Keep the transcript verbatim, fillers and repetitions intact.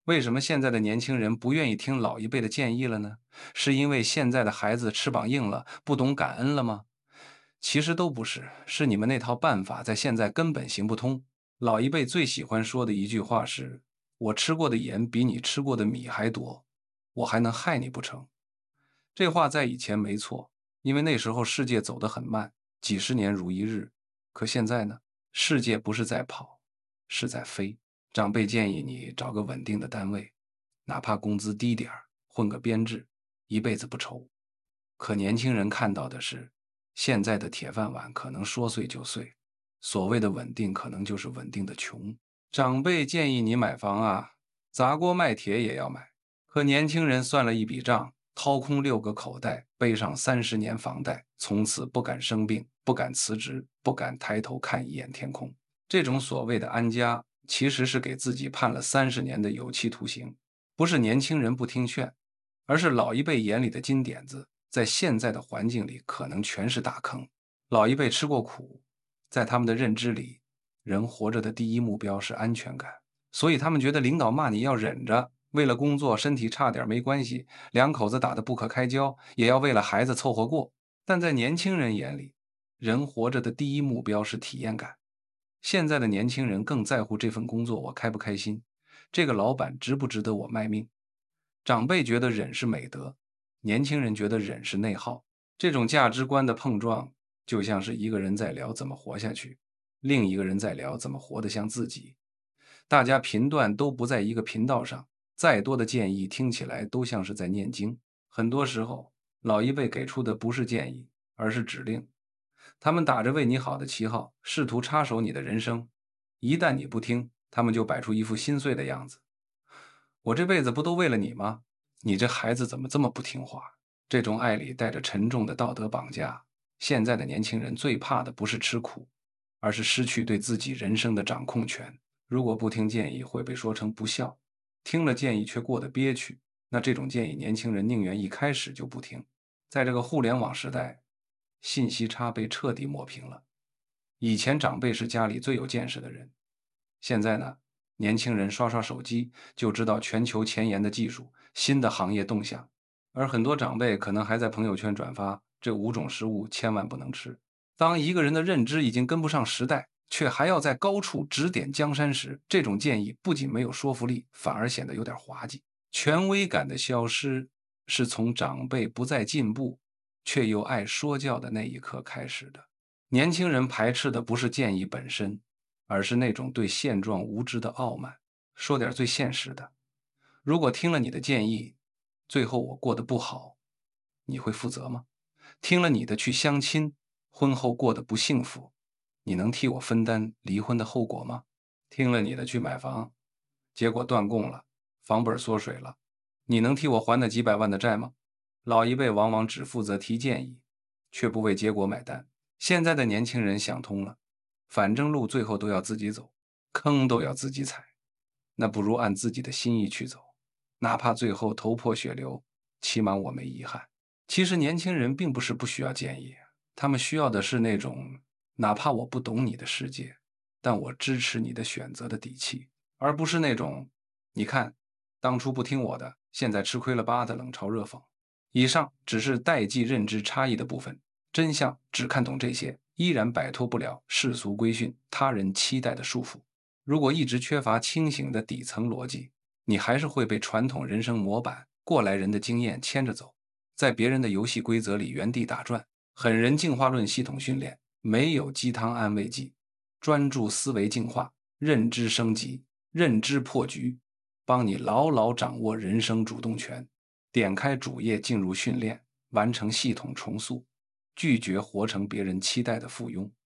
为什么现在的年轻人不愿意听老一辈的建议了呢？是因为现在的孩子翅膀硬了，不懂感恩了吗？其实都不是，是你们那套办法在现在根本行不通。老一辈最喜欢说的一句话是：“我吃过的盐比你吃过的米还多，我还能害你不成？”这话在以前没错，因为那时候世界走得很慢，几十年如一日。可现在呢，世界不是在跑，是在飞。长辈建议你找个稳定的单位，哪怕工资低点儿，混个编制，一辈子不愁。可年轻人看到的是，现在的铁饭碗可能说碎就碎，所谓的稳定可能就是稳定的穷。长辈建议你买房啊，砸锅卖铁也要买。可年轻人算了一笔账，掏空六个口袋，背上三十年房贷，从此不敢生病，不敢辞职，不敢抬头看一眼天空。这种所谓的安家，其实是给自己判了三十年的有期徒刑。不是年轻人不听劝，而是老一辈眼里的金点子，在现在的环境里可能全是大坑。老一辈吃过苦，在他们的认知里，人活着的第一目标是安全感，所以他们觉得领导骂你要忍着，为了工作身体差点没关系，两口子打得不可开交，也要为了孩子凑合过。但在年轻人眼里，人活着的第一目标是体验感。现在的年轻人更在乎这份工作我开不开心，这个老板值不值得我卖命。长辈觉得忍是美德，年轻人觉得忍是内耗。这种价值观的碰撞，就像是一个人在聊怎么活下去，另一个人在聊怎么活得像自己。大家频段都不在一个频道上，再多的建议听起来都像是在念经。很多时候，老一辈给出的不是建议，而是指令。他们打着为你好的旗号，试图插手你的人生。一旦你不听，他们就摆出一副心碎的样子。我这辈子不都为了你吗？你这孩子怎么这么不听话？这种爱里带着沉重的道德绑架。现在的年轻人最怕的不是吃苦，而是失去对自己人生的掌控权。如果不听建议会被说成不孝，听了建议却过得憋屈，那这种建议年轻人宁愿一开始就不听。在这个互联网时代，信息差被彻底抹平了。以前长辈是家里最有见识的人，现在呢，年轻人刷刷手机就知道全球前沿的技术、新的行业动向，而很多长辈可能还在朋友圈转发这五种食物千万不能吃。当一个人的认知已经跟不上时代，却还要在高处指点江山时，这种建议不仅没有说服力，反而显得有点滑稽。权威感的消失，是从长辈不再进步，却又爱说教的那一刻开始的。年轻人排斥的不是建议本身，而是那种对现状无知的傲慢。说点最现实的，如果听了你的建议，最后我过得不好，你会负责吗？听了你的去相亲，婚后过得不幸福，你能替我分担离婚的后果吗？听了你的去买房，结果断供了，房本缩水了，你能替我还那几百万的债吗？老一辈往往只负责提建议，却不为结果买单。现在的年轻人想通了，反正路最后都要自己走，坑都要自己踩，那不如按自己的心意去走，哪怕最后头破血流，起码我没遗憾。其实年轻人并不是不需要建议，他们需要的是那种哪怕我不懂你的世界，但我支持你的选择的底气，而不是那种你看当初不听我的，现在吃亏了吧的冷嘲热讽。以上只是代际认知差异的部分，真相只看懂这些，依然摆脱不了世俗规训、他人期待的束缚。如果一直缺乏清醒的底层逻辑，你还是会被传统人生模板、过来人的经验牵着走，在别人的游戏规则里原地打转。狠人进化论系统训练，没有鸡汤安慰剂，专注思维进化，认知升级，认知破局，帮你牢牢掌握人生主动权。点开主页进入训练，完成系统重塑，拒绝活成别人期待的附庸。